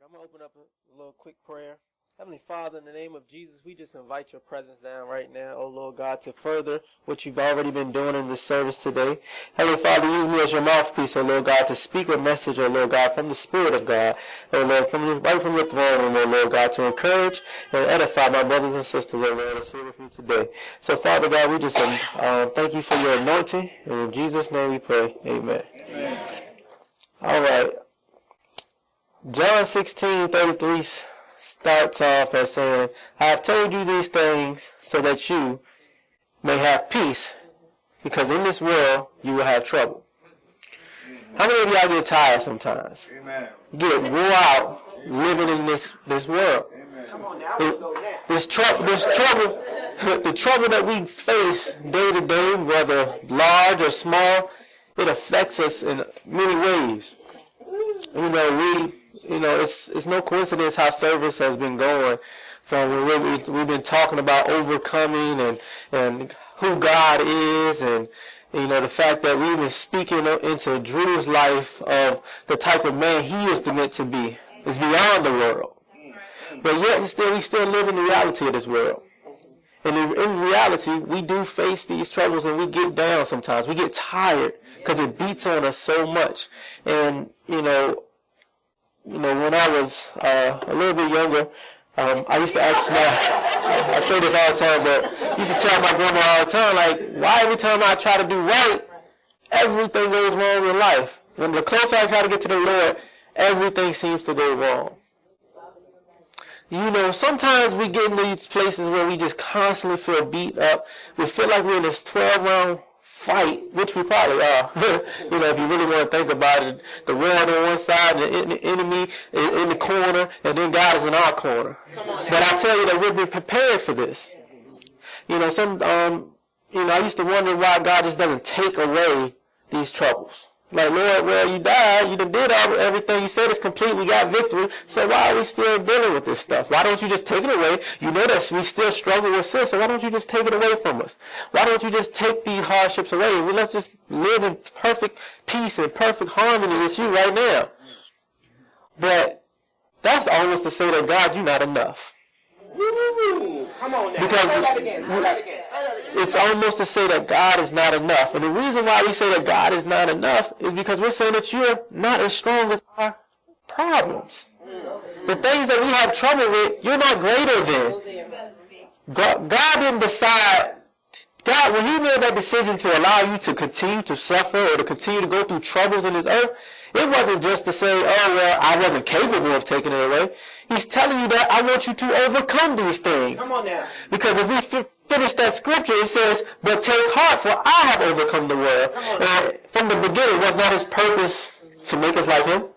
I'm going to open up a little quick prayer. Heavenly Father, in the name of Jesus, we just invite your presence down right now, oh Lord God, to further what you've already been doing in this service today. Heavenly Father, use me as your mouthpiece, oh Lord God, to speak a message, oh Lord God, from the Spirit of God, oh Lord, right from your throne room, oh Lord God, to encourage and edify my brothers and sisters, oh Lord, that's here with me today. So Father God, we just thank you for your anointing, and in Jesus' name we pray, amen. Amen. All right. John 16:33 starts off as saying, I have told you these things so that you may have peace, because in this world you will have trouble. How many of y'all get tired sometimes? Amen. Get wore out living in this world. Amen. This trouble, the trouble that we face day to day, whether large or small, it affects us in many ways. It's no coincidence how service has been going from we've been talking about overcoming and who God is, and the fact that we've been speaking into Drew's life of the type of man he is meant to be. It's beyond the world. But yet we still live in the reality of this world. And in reality, we do face these troubles and we get down sometimes. We get tired because it beats on us so much. And, when I was a little bit younger, I used to ask I say this all the time, but I used to tell my grandma all the time, like, why every time I try to do right, everything goes wrong in life? When the closer I try to get to the Lord, everything seems to go wrong. Sometimes we get in these places where we just constantly feel beat up. We feel like we're in this 12-round fight, which we probably are. If you really want to think about it, the world on one side, the enemy in the corner, and then God is in our corner. But I tell you that we've been prepared for this. I used to wonder why God just doesn't take away these troubles. Like, Lord, well, you died, you done did everything you said is complete, we got victory, so why are we still dealing with this stuff? Why don't you just take it away? You know that we still struggle with sin, so why don't you just take it away from us? Why don't you just take these hardships away? Well, let's just live in perfect peace and perfect harmony with you right now. But that's almost to say that, God, you're not enough. Woo! Come on now. Because say that again. It's almost to say that God is not enough. And the reason why we say that God is not enough is because we're saying that you're not as strong as our problems. The things that we have trouble with, you're not greater than. God didn't decide. God, when he made that decision to allow you to continue to suffer or to continue to go through troubles in this earth, it wasn't just to say, oh, well, I wasn't capable of taking it away. He's telling you that I want you to overcome these things. Come on now. Because if we finish that scripture, it says, but take heart, for I have overcome the world. And from the beginning, was not his purpose to make us like him?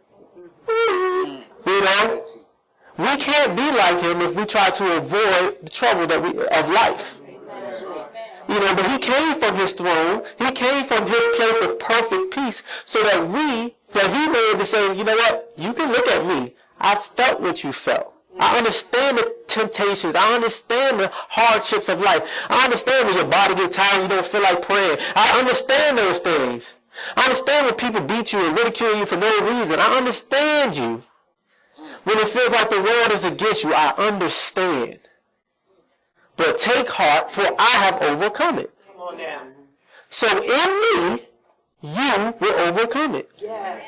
We can't be like him if we try to avoid the trouble of life. But he came from his throne. He came from his place of perfect peace so that he may be able to say, you know what? You can look at me. I felt what you felt. I understand the temptations. I understand the hardships of life. I understand when your body gets tired and you don't feel like praying. I understand those things. I understand when people beat you and ridicule you for no reason. I understand you. When it feels like the world is against you, I understand. But take heart, for I have overcome it. Come on now. So in me, you will overcome it. Yeah.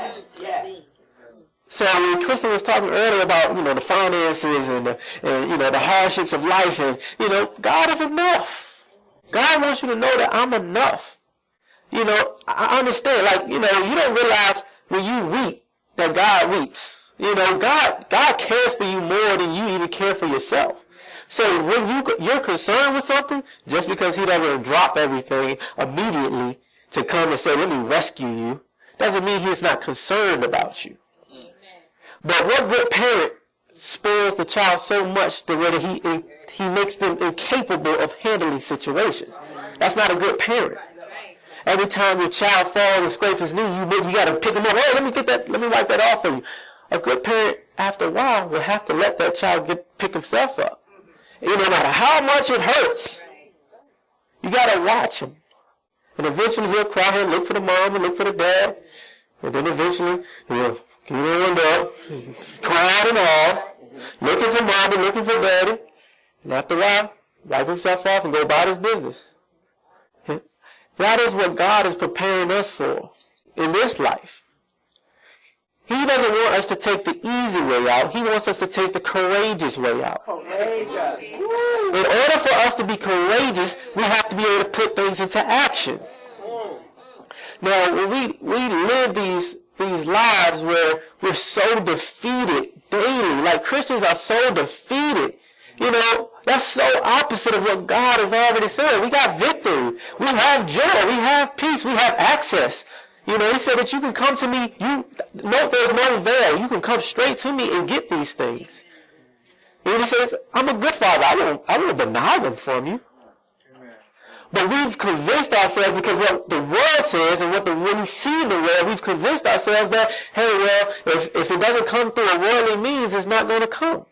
So when Kristen was talking earlier about, the finances and the hardships of life, and, God is enough. God wants you to know that I'm enough. I understand, you don't realize when you weep that God weeps. God cares for you more than you even care for yourself. So when you're concerned with something, just because he doesn't drop everything immediately to come and say, let me rescue you, doesn't mean he's not concerned about you. But what good parent spoils the child so much the way that he makes them incapable of handling situations? That's not a good parent. Every time your child falls and scrapes his knee, you got to pick him up. Hey, let me wipe that off for you. A good parent, after a while, will have to let that child pick himself up. No matter how much it hurts, you got to watch him. And eventually he'll cry and look for the mom and look for the dad. And then eventually he'll getting the window up, crying and all, looking for mommy, looking for daddy, and after a while, wipe himself off and go about his business. That is what God is preparing us for in this life. He doesn't want us to take the easy way out. He wants us to take the courageous way out. Courageous. In order for us to be courageous, we have to be able to put things into action. Now, when we live these lives where we're so defeated daily, like Christians are so defeated, you know, that's so opposite of what God has already said. We got victory. We have joy. We have peace. We have access. You know, he said that you can come to me. There's no veil. You can come straight to me and get these things. And he says, I'm a good father. I won't deny them from you. Amen. But we've convinced ourselves, because what the world says and when we see in the world, we've convinced ourselves that, hey, well, if it doesn't come through a worldly means, it's not going to come.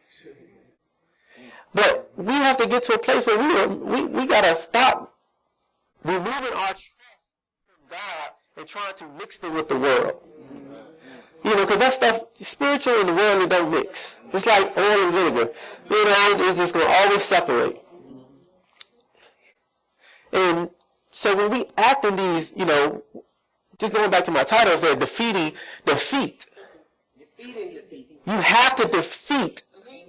But we have to get to a place where we got to stop removing our trust from God and trying to mix them with the world. You know, because that stuff, spiritual and the worldly don't mix. It's like oil and vinegar. You know, it's just going to always separate. And so when we act in these, you know, just going back to my title, it said defeat. You have to defeat.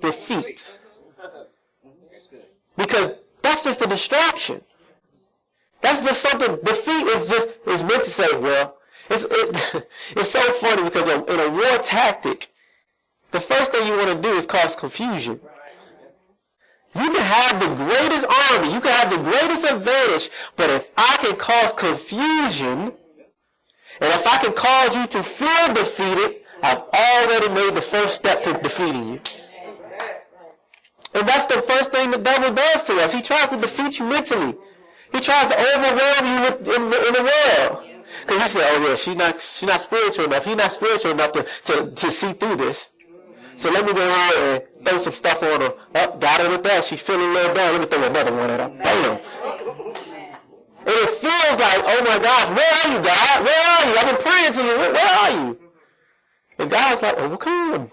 Because that's just a distraction. That's just something. Defeat is meant to say, well, it's so funny because in a war tactic, the first thing you want to do is cause confusion. You can have the greatest army, you can have the greatest advantage, but if I can cause confusion, and if I can cause you to feel defeated, I've already made the first step to defeating you. And that's the first thing the devil does to us. He tries to defeat you mentally. He tries to overwhelm you in the world. Because he said, oh yeah, she's not spiritual enough. He's not spiritual enough to see through this. So let me go ahead and throw some stuff on her. Oh, got her with that. She's feeling a little down. Let me throw another one at her. Bam. And it feels like, oh my gosh, where are you, God? Where are you? I've been praying to you. Where are you? And God's like, overcome.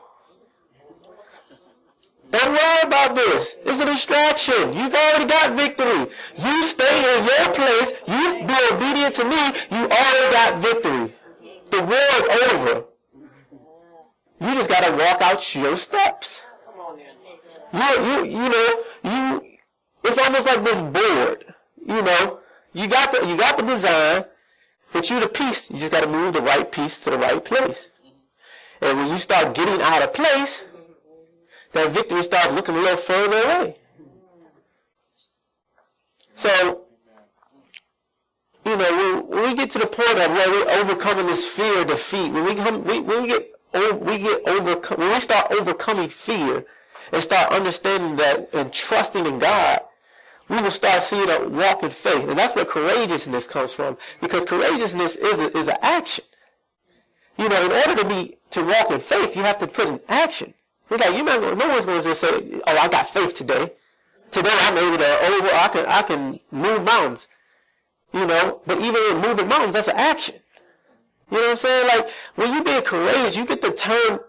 Don't worry about this. It's a distraction. You've already got victory. You stay in your place. You be obedient to me. You already got victory. The war is over. You just got to walk out your steps. It's almost like this board. You know, you got the design, but you the piece. You just got to move the right piece to the right place. And when you start getting out of place, that victory starts looking a little further away. So, you know, when we get to the point of where we're overcoming this fear of defeat, when we start overcoming fear and start understanding that and trusting in God, we will start seeing a walk in faith. And that's where courageousness comes from, because courageousness is an action. You know, in order to walk in faith, you have to put in action. It's like no one's going to just say, "Oh, I got faith today. Today I'm able to I can move mountains." You know, but even in moving mountains, that's an action. You know what I'm saying? Like when you being courageous, you get the term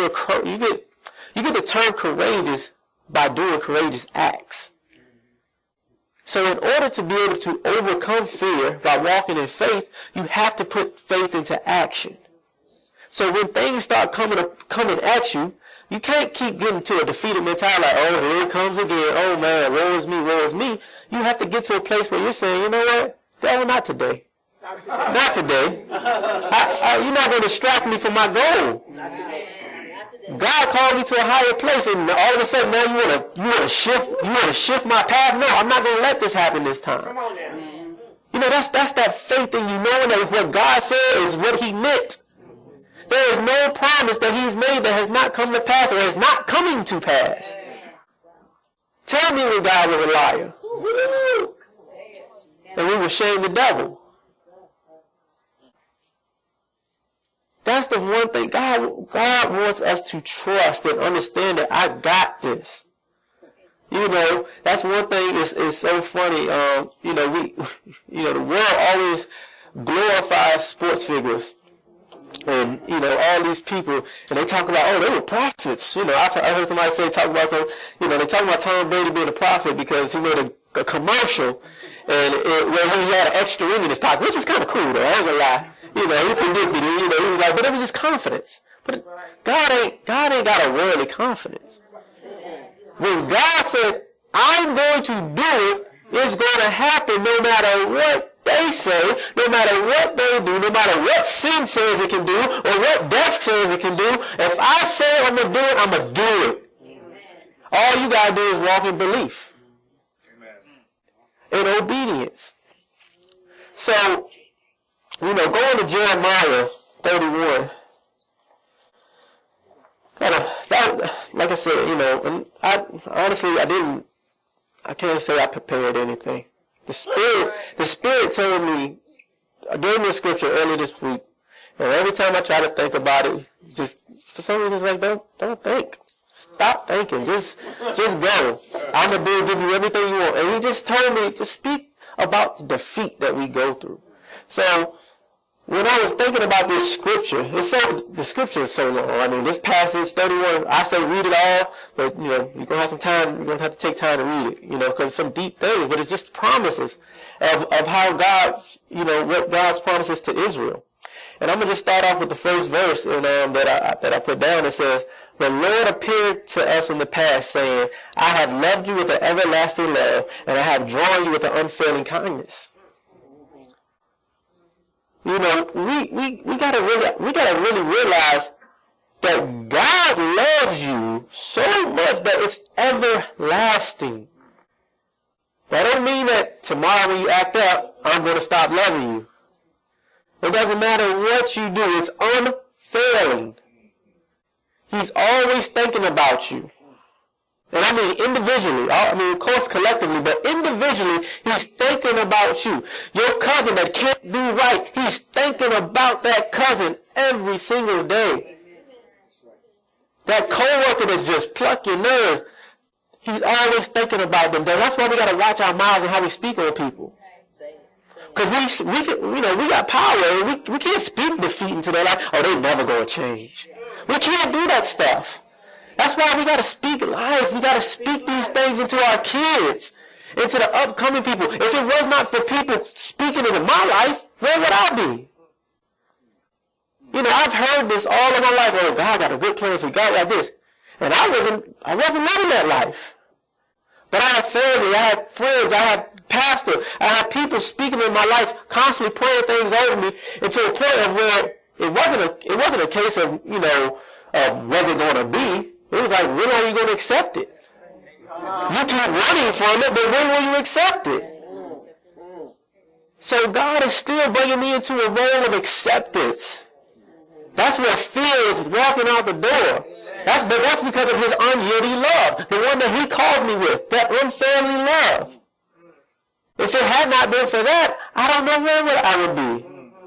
courageous by doing courageous acts. So in order to be able to overcome fear by walking in faith, you have to put faith into action. So when things start coming at you, you can't keep getting to a defeated mentality like, oh, here it comes again. Oh, man, woe is me, woe is me. You have to get to a place where you're saying, you know what? Devil, not today. Not today. You're not going to distract me from my goal. Not today. God called me to a higher place, and all of a sudden now you want to shift my path. No, I'm not going to let this happen this time. Come on now. You know, that's that faith in you knowing that what God said is what He meant. There is no promise that He's made that has not come to pass or is not coming to pass. Tell me when God was a liar. And we will shame the devil. That's the one thing. God wants us to trust and understand that I got this. You know, that's one thing. It's so funny. The world always glorifies sports figures. And, all these people, and they talk about, oh, they were prophets. I heard somebody talk about they talk about Tom Brady being a prophet because he made a commercial and where he had an extra ring in his pocket, which is kind of cool, though. I ain't gonna lie. He predicted it, he was like, but it was just confidence. But God ain't got a worldly confidence. When God says, I'm going to do it, it's going to happen no matter what they say, no matter what they do, no matter what sin says it can do, or what death says it can do. If I say I'm going to do it, I'm going to do it. All you got to do is walk in belief. In obedience. So, going to Jeremiah 31. Like I said, and I can't say I prepared anything. The Spirit told me, gave me a scripture earlier this week, and every time I try to think about it, just for some reason it's like, don't think. Stop thinking. Just go. I'm going to give you everything you want. And he just told me to speak about the defeat that we go through. So, when I was thinking about this scripture, the scripture is so long. I mean, this passage, 31, I say read it all, but, you're going to have some time, you're going to have to take time to read it, because it's some deep things, but it's just promises of how God, what God's promises to Israel. And I'm going to just start off with the first verse that I put down. It says, the Lord appeared to us in the past, saying, I have loved you with an everlasting love, and I have drawn you with an unfailing kindness. We gotta really realize that God loves you so much that it's everlasting. That don't mean that tomorrow when you act up, I'm going to stop loving you. It doesn't matter what you do. It's unfailing. He's always thinking about you. And I mean individually. Of course collectively, but individually, he's thinking about you. Your cousin that can't do right, he's thinking about that cousin every single day. That coworker that's just pluck your nerve, he's always thinking about them. That's why we got to watch our mouths and how we speak on people. Because we got power, and we can't speak defeat into their life. Oh, they never going to change. We can't do that stuff. That's why we got to speak life. We got to speak these things into our kids, into the upcoming people. If it was not for people speaking into my life, where would I be? I've heard this all of my life. Oh, God got a good plan for you. God like this. And I wasn't living that life. But I had family, I had friends, I had pastor, I had people speaking in my life, constantly praying things over me, and to a point of where it wasn't a case of, was it going to be? It was like, when are you going to accept it? You keep running from it, but when will you accept it? So God is still bringing me into a role of acceptance. That's where fear is walking out the door. That's because of his unyielding love, the one that he calls me with, that unfailing love. If it had not been for that, I don't know where I would be.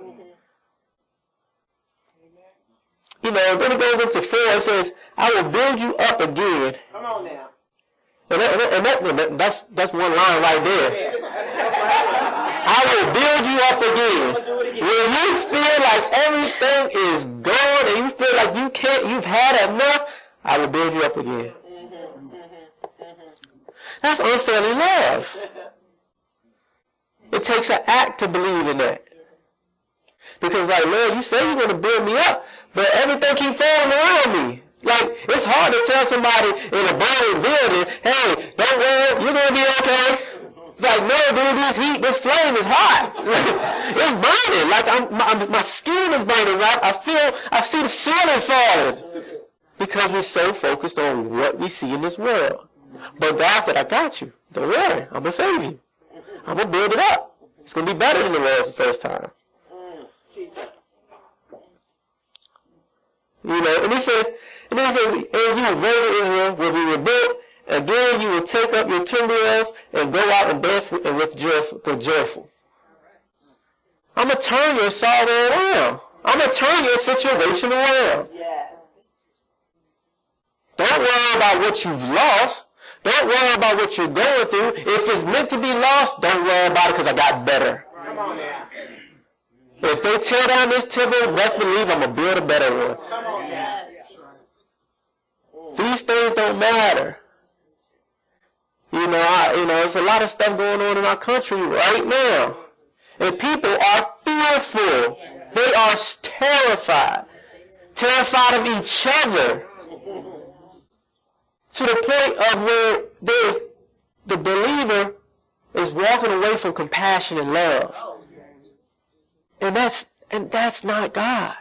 Then it goes into 4, it says, I will build you up again. Come on now. And that's one line right there. I will build you up again. When you feel like everything is gone and you feel like you've had enough, I will build you up again. That's unfailing love. It takes an act to believe in that. Because Lord, you say you're going to build me up, but everything keeps falling around me. It's hard to tell somebody in a burning building, hey, don't worry, you're going to be okay. It's like, no, dude, this flame is hot. It's burning. My skin is burning, right? I see the ceiling falling. Because we're so focused on what we see in this world. But God said, I got you. Don't worry, I'm going to save you. I'm going to build it up. It's going to be better than it was the first time. And he says, and you, very Israel, will be rebuilt. Again, you will take up your timbrels and go out and dance with joyful. I'm going to turn your sorrow around. I'm going to turn your situation around. Yeah. Don't worry about what you've lost. Don't worry about what you're going through. If it's meant to be lost, don't worry about it because I got better. Come on now. If they tear down this temple, best believe I'm going to build a better one. Come on. Yes. These things don't matter. There's a lot of stuff going on in our country right now. And people are fearful. They are terrified. Terrified of each other. To the point of where the believer is walking away from compassion and love. And that's not God.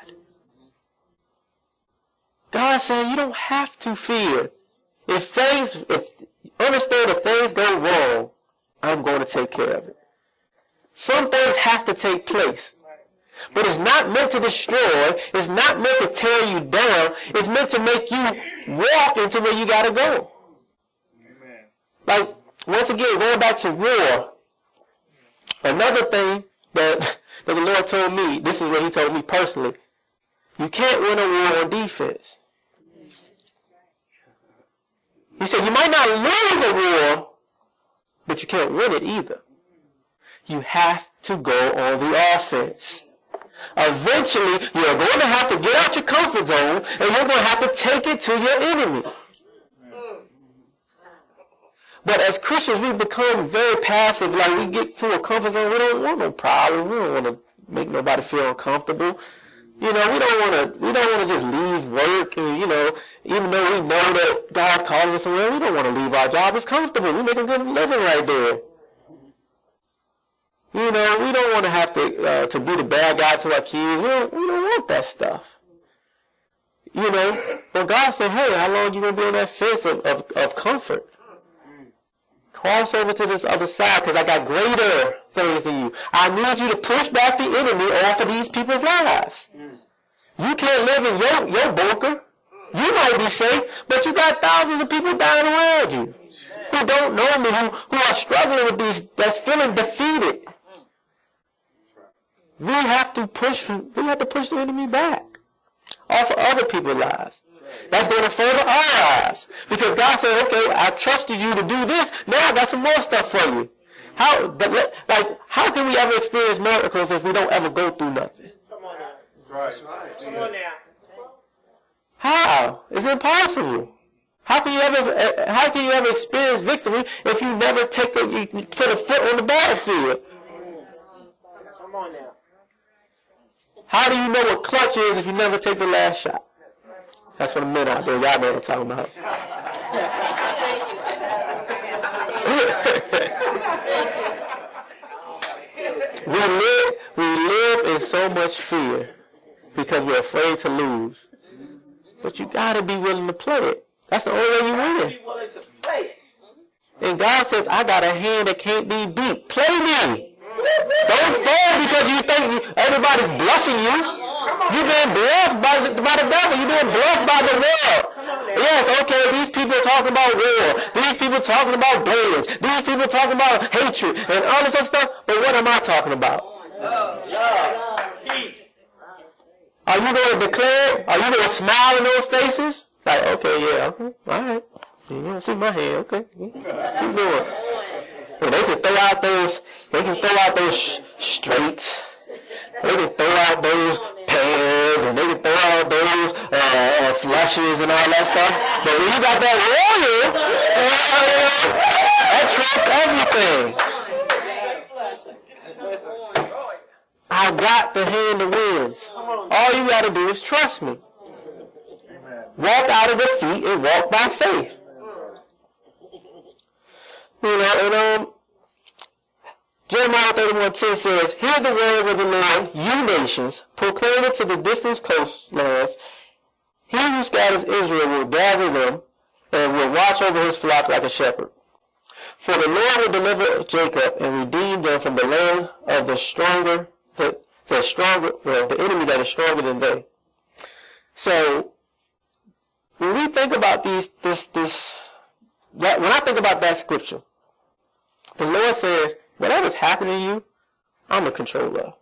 God said you don't have to fear. Understand if things go wrong, I'm going to take care of it. Some things have to take place. But it's not meant to destroy. It's not meant to tear you down. It's meant to make you walk into where you got to go. Amen. Like, once again, going back to war, another thing that the Lord told me, this is what he told me personally, you can't win a war on defense. He said you might not lose a war, but you can't win it either. You have to go on the offense. Eventually, you're going to have to get out your comfort zone, and you're going to have to take it to your enemy. But as Christians, we become very passive. Like, we get to a comfort zone, we don't want no problem. We don't want to make nobody feel uncomfortable. We don't want to just leave work, and, even though we know that God's calling us somewhere, we don't want to leave our job. It's comfortable. We make a good living right there. We don't want to have to be the bad guy to our kids. We don't want that stuff. But God said, hey, how long are you going to be on that fence of comfort? Cross over to this other side, because I got greater things than you. I need you to push back the enemy off of these people's lives. You can't live in your bunker. You might be safe, but you got thousands of people dying around you who don't know me, who are struggling with these, that's feeling defeated. We have to push the enemy back off of other people's lives. That's going to further our lives. Because God said, okay, I trusted you to do this. Now I got some more stuff for you. How can we ever experience miracles if we don't ever go through nothing? Come on now. Right. Come on now. How? It's impossible. How can you ever experience victory if you never put a foot on the battlefield? Come on now. How do you know what clutch is if you never take the last shot? That's what the men out there, y'all know what I'm talking about. We live in so much fear because we're afraid to lose. But you got to be willing to play it. That's the only way you win. Be willing to play it. And God says, I got a hand that can't be beat. Play me. Don't fall because you think everybody's bluffing you. You've been bluffed by the devil. You've been bluffed by the world. Yes, okay, these people are talking about war. These people are talking about bans. These people are talking about hatred and all this other stuff. But what am I talking about? Love. Peace. Are you going to declare? Are you going to smile in those faces? Like, okay, yeah, okay, all right. You don't see my hand, okay. Keep doing. And they can throw out those straights. They can throw out those pairs, and they can throw out those flushes and all that stuff. But when you got that royal, that trumps everything. I got the hand that wins. All you got to do is trust me. Walk out of defeat and walk by faith. Jeremiah 31:10 says, hear the words of the Lord, you nations, proclaim it to the distant coastlands. He who scatters Israel will gather them and will watch over his flock like a shepherd. For the Lord will deliver Jacob and redeem them from the land of the enemy that is stronger than they. So, when we think about when I think about that scripture, the Lord says, whatever's happening to you, I'm in control of.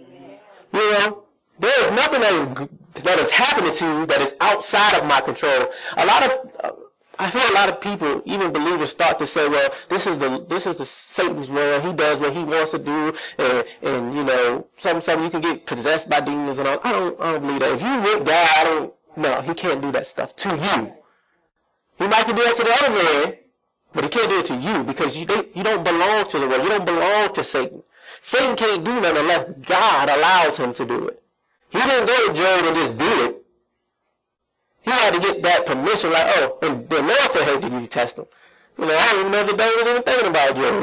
There is nothing that is happening to you that is outside of my control. A I feel a lot of people, even believers, start to say, well, this is the Satan's world. He does what he wants to do, and you know, something you can get possessed by demons and all. I don't believe that. If you with God, no, he can't do that stuff to you. He might can do that to the other man, but he can't do it to you because you don't belong to the world. You don't belong to Satan. Satan can't do nothing unless God allows him to do it. He didn't go to Job and just do it. He had to get that permission, like, oh, and the Lord said, hey, did you test him? You know, I don't even know if the devil was even thinking about Job.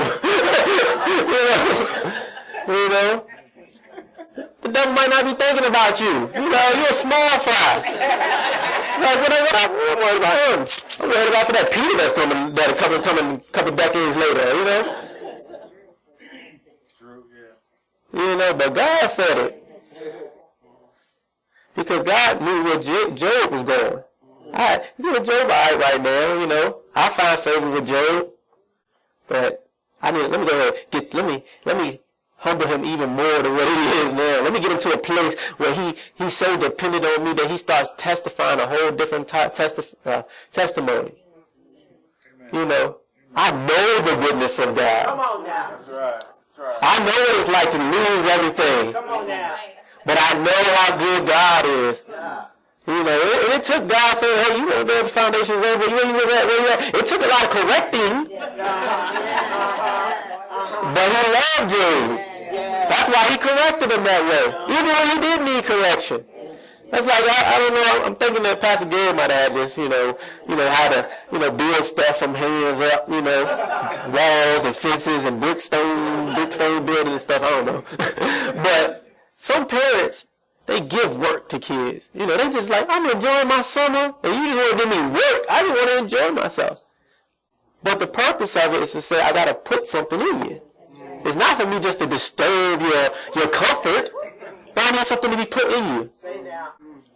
you know? The devil might not be thinking about you. You know, you're a small fry. Like, what I'm worried about him. I'm worried about for that Peter that's coming a couple decades later, you know? True, yeah. You know, but God said it. Because God knew where Job was going. Alright, you know, Job alright right now, you know. I find favor with Job. But let me go ahead, let me humble him even more than what he is now. Let me get him to a place where he's so dependent on me that he starts testifying a whole different testimony. Amen. You know, I know the goodness of God. Come on now. That's right. That's right. I know what it's like to lose everything. Come on now. But I know how good God is. Yeah. You know, and it took God saying, hey, you know, the foundation's over. Where you was at? It took a lot of correcting. But he loved you. That's why he corrected him that way. Even when he did need correction. That's like, I don't know, I'm thinking that Pastor Gary might have had this, you know, how to, build stuff from hands up, walls and fences and brickstone building and stuff, I don't know. But some parents, they give work to kids. They just like, I'm enjoying my summer, and you just want to give me work. I just want to enjoy myself. But the purpose of it is to say, I got to put something in you. It's not for me just to disturb your comfort, but I need something to be put in you. Say now.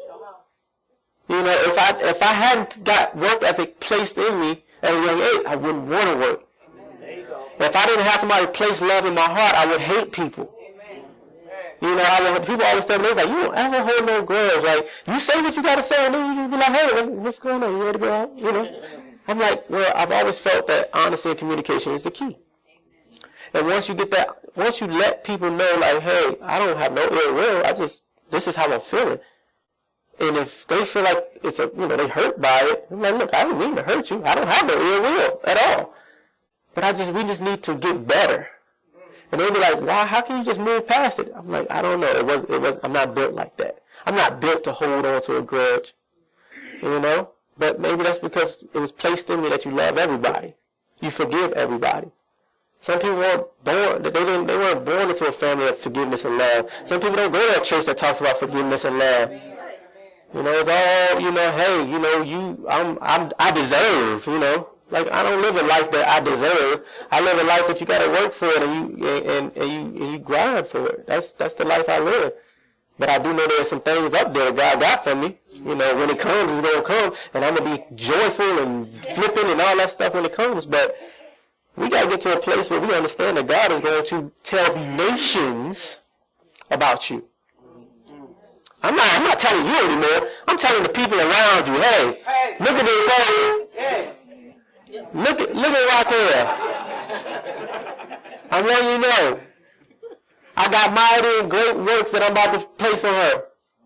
If I hadn't got work ethic placed in me at a young age, I wouldn't want to work. There you go. If I didn't have somebody place love in my heart, I would hate people. People always tell me, like, you don't ever hold no grudge. Like, you say what you got to say, and then you be like, hey, what's going on? You ready to go out? I'm like, well, I've always felt that honesty and communication is the key. And once you let people know, like, hey, I don't have no ill will, this is how I'm feeling. And if they feel like it's they hurt by it, I'm like, look, I don't mean to hurt you. I don't have no ill will at all. But we just need to get better. And they'll be like, why? How can you just move past it? I'm like, I don't know. I'm not built like that. I'm not built to hold on to a grudge. But maybe that's because it was placed in me that you love everybody. You forgive everybody. Some people weren't born. They weren't born into a family of forgiveness and love. Some people don't go to a church that talks about forgiveness and love. It's all, hey, I deserve, Like, I don't live a life that I deserve. I live a life that you got to work for it and you grind for it. That's the life I live. But I do know there's some things up there God got for me. When it comes, it's going to come. And I'm going to be joyful and flipping and all that stuff when it comes. But we got to get to a place where we understand that God is going to tell the nations about you. I'm not telling you anymore. I'm telling the people around you, hey, look at this thing. Hey. Look at right there. I'm letting you know. I got mighty and great works that I'm about to place on her.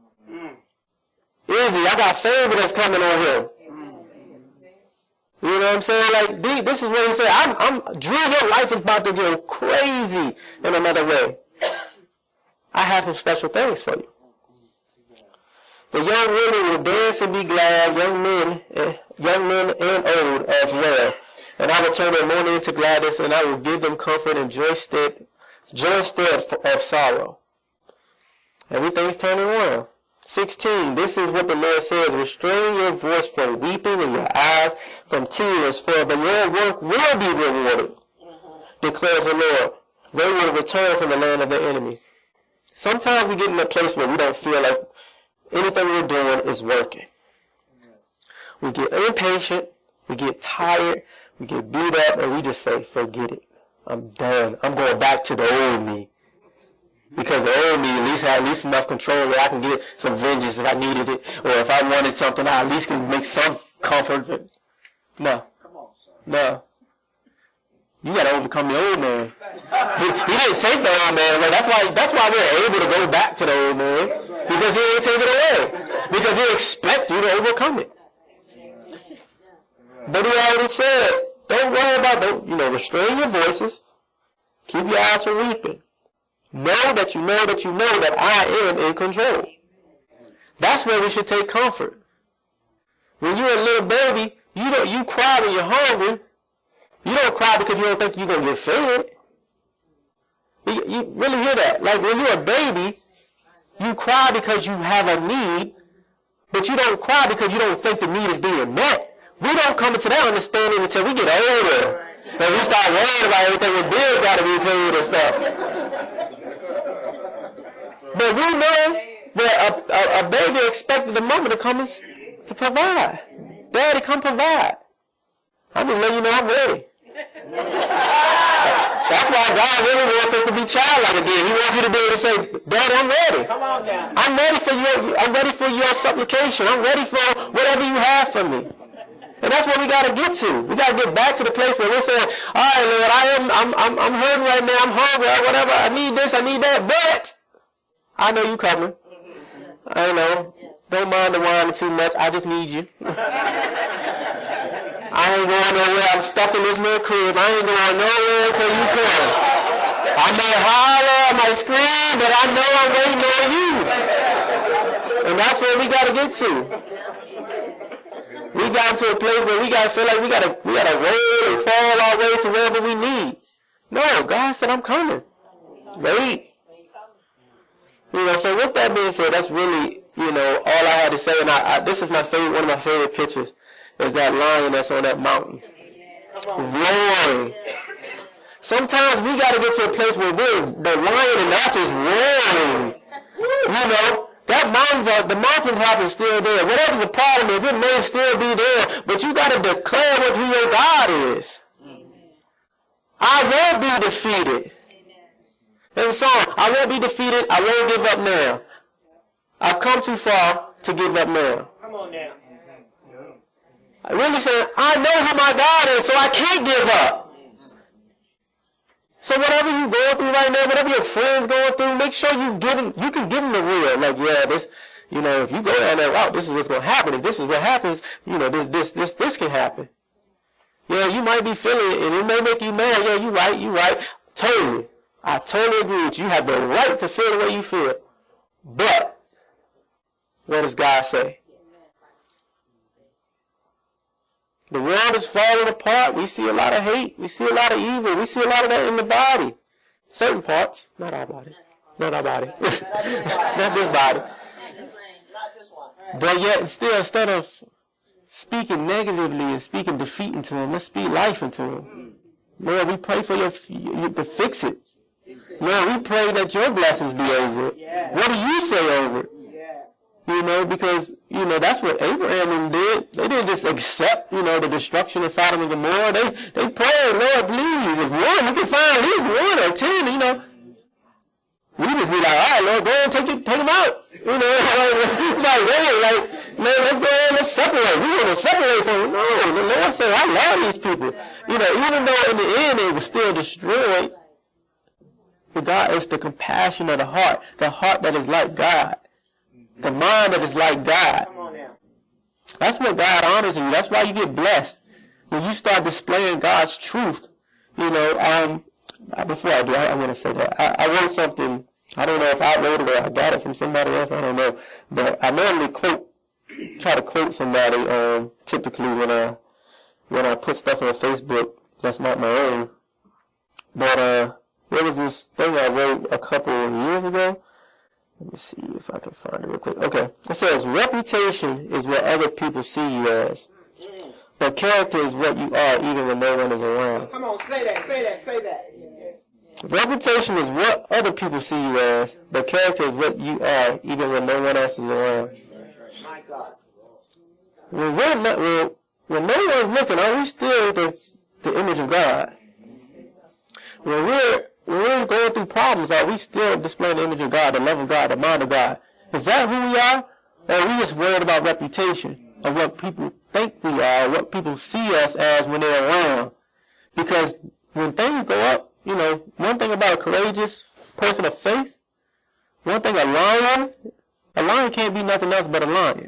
Easy. I got favor that's coming on him. You know what I'm saying? Like, this is what he said. Drew, your life is about to go crazy in another way. I have some special things for you. The young women will dance and be glad, young men and old as well. And I will turn their mourning into gladness, and I will give them comfort and joy instead of sorrow. Everything's turning around. 16. This is what the Lord says. Restrain your voice from weeping and your eyes from tears, for the your work will be rewarded, declares the Lord. They will return from the land of their enemy. Sometimes we get in a place where we don't feel like anything we're doing is working. We get impatient, we get tired, we get beat up, and we just say, forget it. I'm done. I'm going back to the old me. Because the old me at least had enough control where I can get some vengeance if I needed it. Or if I wanted something, I at least can make some comfort. No. Come on, son. No. You got to overcome the old man. He didn't take the old man away. That's why we're able to go back to the old man. Because he didn't take it away. Because he expects you to overcome it. But he already said, don't worry about, restrain your voices. Keep your eyes from weeping. Know that you know that I am in control. That's where we should take comfort. When you're a little baby, you cry when you're hungry. You don't cry because you don't think you're going to get fed. You really hear that? Like when you're a baby, you cry because you have a need, but you don't cry because you don't think the need is being met. We don't come into that understanding until we get older. So we start worrying about everything when bills got to be paid and stuff. But we know that a baby expected the mama to come to provide. Daddy, come provide. I'm just letting you know I'm ready. That's why God really wants us to be childlike again. He wants you to be able to say, Daddy, I'm ready. Come on now. I'm ready for your supplication. I'm ready for whatever you have for me. And that's what we got to get to. We got to get back to the place where we're saying, all right, Lord, I'm hurting right now. I'm hungry or whatever. I need this, I need that. But I know you coming. I know. Don't mind the whining too much. I just need you. I ain't going nowhere. I'm stuck in this little crib. I ain't going nowhere until you come. I might holler, I might scream, but I know I'm waiting on you. And that's where we got to get to. We got to a place where we got to feel like we got to roll and fall our way to wherever we need. No, God said, I'm coming. Wait. So with that being said, that's really, all I had to say. And this is one of my favorite pictures, is that lion that's on that mountain. Roaring. Sometimes we got to get to a place where the lion in us is roaring. The mountain top is still there. Whatever the problem is, it may still be there, but you got to declare what who your God is. I won't be defeated. There's a song, I won't be defeated, I won't give up now. I've come too far to give up now. Come on now. I really say, I know who my God is, so I can't give up. So whatever you're going through right now, whatever your friend's going through, make sure you can give them the real. Like, yeah, this, if you go down that route, this is what's going to happen. If this is what happens, this can happen. Yeah, you might be feeling it, and it may make you mad. Yeah, you right. Totally. I totally agree with you. You have the right to feel the way you feel. But, what does God say? The world is falling apart. We see a lot of hate. We see a lot of evil. We see a lot of that in the body. Certain parts. Not our body. Not our body. Not this body. Not this one. But yet, still, instead of speaking negatively and speaking defeat into him, let's speak life into him. Lord, we pray for you to fix it. Lord, we pray that your blessings be over it. What do you say over it? Because, that's what Abraham did. They didn't just accept, the destruction of Sodom and Gomorrah. They prayed, Lord, please, if one, you can find at least 1 or 10, We just be like, all right, Lord, go ahead and take him out. It's like, man, let's go ahead and let's separate. We want to separate from them. No, the Lord said, I love these people. Even though in the end it was still destroyed, but God is the compassion of the heart that is like God. The mind that is like God. That's what God honors in you. That's why you get blessed. When you start displaying God's truth, before I do, I want to say that. I wrote something, I don't know if I wrote it or I got it from somebody else, I don't know. But I normally try to quote somebody, typically when I put stuff on Facebook that's not my own. But there was this thing I wrote a couple of years ago. Let me see if I can find it real quick. Okay. It says, reputation is what other people see you as. But character is what you are even when no one is around. Come on, say that. Reputation is what other people see you as, but character is what you are even when no one else is around. My God. When no one's looking, are we still the image of God? When we're going through problems, are we still displaying the image of God, the love of God, the mind of God? Is that who we are? Or are we just worried about reputation? of what people think we are, what people see us as when they're around. Because when things go up, you know, one thing about a courageous person of faith, one thing a lion can't be nothing else but a lion.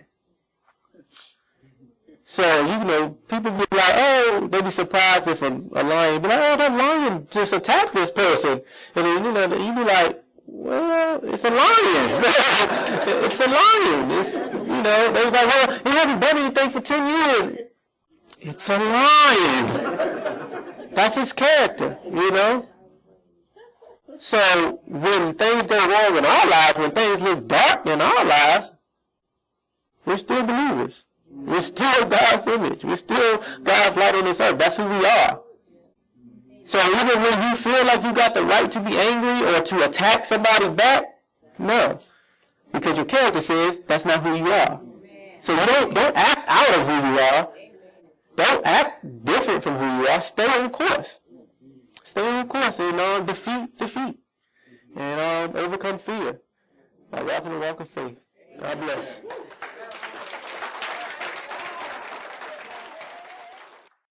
So, you know, people be like, oh, they be surprised if a lion be like, oh, that lion just attacked this person. And then, you know, you be like, well, it's a lion. It's a lion. It's, you know, they was like, well, he hasn't done anything for 10 years. It's a lion. That's his character, you know. So when things go wrong in our lives, when things look dark in our lives, we're still believers. We're still God's image. We're still God's light on this earth. That's who we are. So even when you feel like you got the right to be angry or to attack somebody back, no. Because your character says that's not who you are. So you don't act out of who you are. Don't act different from who you are. Stay on course. Stay on course and defeat. And overcome fear by walking the walk of faith. God bless.